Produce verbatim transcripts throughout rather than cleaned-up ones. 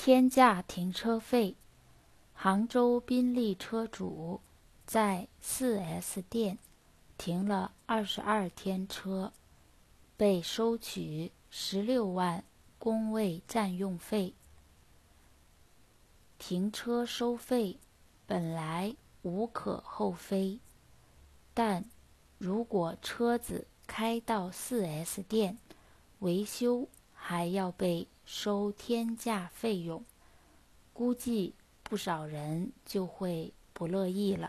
天价停车费，杭州宾利车主在 四 S 店停了二十二天车，被收取十六万工位占用费。停车收费本来无可厚非，但如果车子开到 四 S 店维修还要被收天价费用，估计不少人就会不乐意了。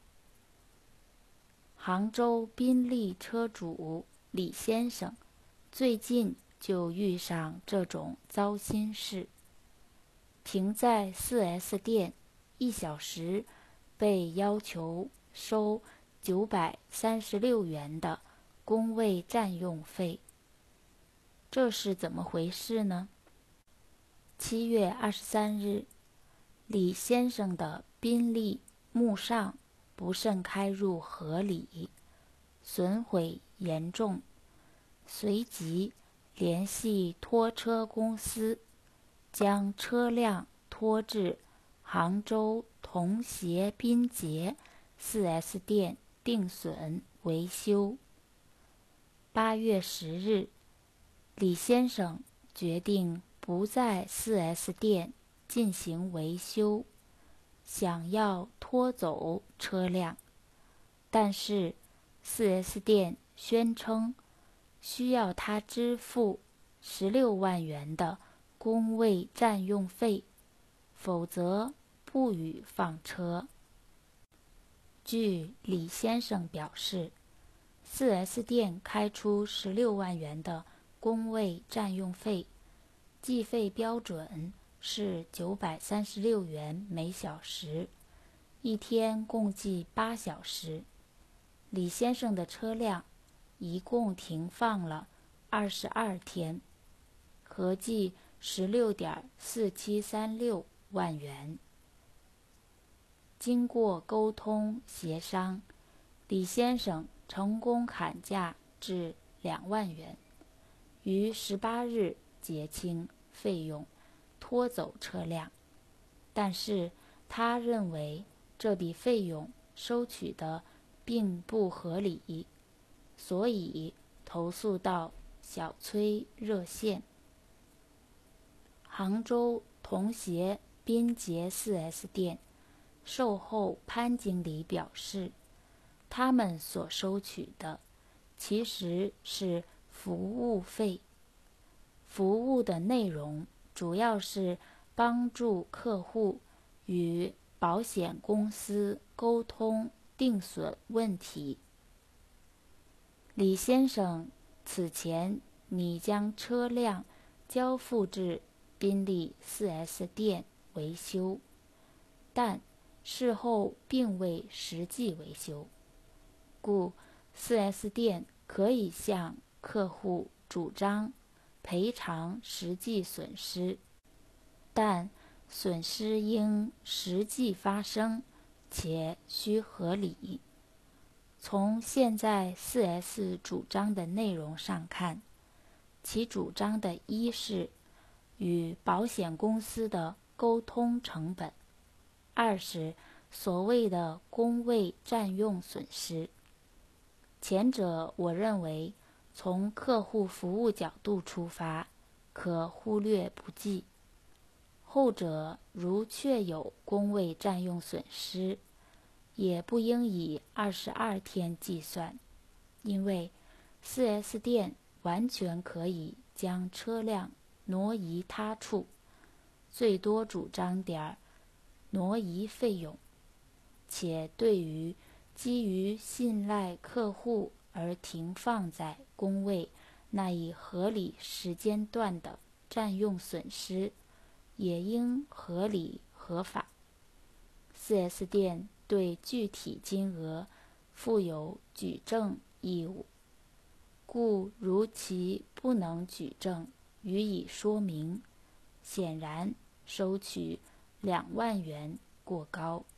杭州宾利车主李先生最近就遇上这种糟心事，停在 四 S 店一小时被要求收九百三十六元的工位占用费。这是怎么回事呢？七月二十三日，李先生的宾利慕尚不慎开入河里，损毁严重，随即联系拖车公司，将车辆拖至杭州同协宾捷 四 S 店定损维修。八月十日，李先生决定不在 四 S 店进行维修，想要拖走车辆，但是 四 S 店宣称需要他支付十六万元的工位占用费，否则不予放车。据李先生表示， 四 S 店开出十六万元的工位占用费，计费标准是九百三十六元每小时，一天共计八小时。李先生的车辆一共停放了二十二天，合计十六点四七三六万元。经过沟通协商，李先生成功砍价至两万元，于十八日结清费用，拖走车辆。但是他认为这笔费用收取的并不合理，所以投诉到小崔热线。杭州同协宾捷 四 S 店售后潘经理表示，他们所收取的其实是服务费，服务的内容主要是帮助客户与保险公司沟通定损问题。李先生此前拟将车辆交付至宾利 四 S 店维修，但事后并未实际维修，故 四 S 店可以向客户主张赔偿实际损失，但损失应实际发生且需合理。从现在 四 S 主张的内容上看，其主张的一是与保险公司的沟通成本，二是所谓的工位占用损失。前者我认为从客户服务角度出发，可忽略不计；后者如确有工位占用损失，也不应以二十二天计算，因为 四 S 店完全可以将车辆挪移他处，最多主张点挪移费用，且对于基于信赖客户而停放在工位那一合理时间段的占用损失，也应合理合法。四 S 店对具体金额负有举证义务，故如其不能举证予以说明，显然收取两万元过高。